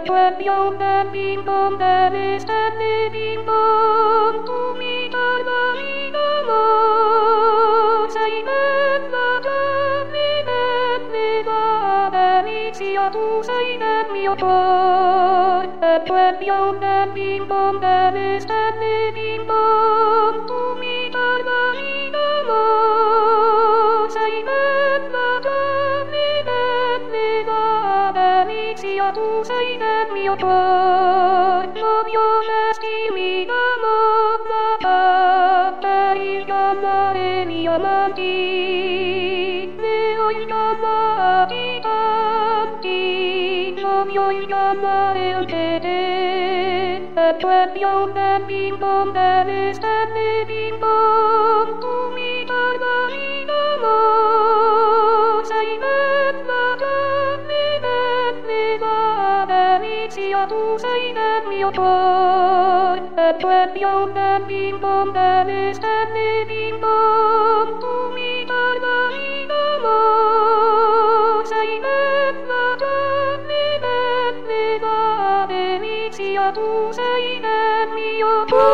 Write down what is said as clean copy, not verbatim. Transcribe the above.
Bim bom, there is a bim bom, to me, tu sei nel mio cuore, e proprio nel bim bom dell'estate bim bom, tu mi torni d'amore, sei nella tua delizia, tu sei nel mio cuore, proprio restimi d'amore, per il amore mio amanti, ne ho innamorati io chiamare anche te, e proprio nel bim bom dell'estate bim bom, tu mi torni d'amore, sei nella delizia, tu sei nel mio cuore, e proprio nel bim bom dell'estate bim bom, tu mi torni d'amore, sei nella delizia, tu sei nel mio cuore.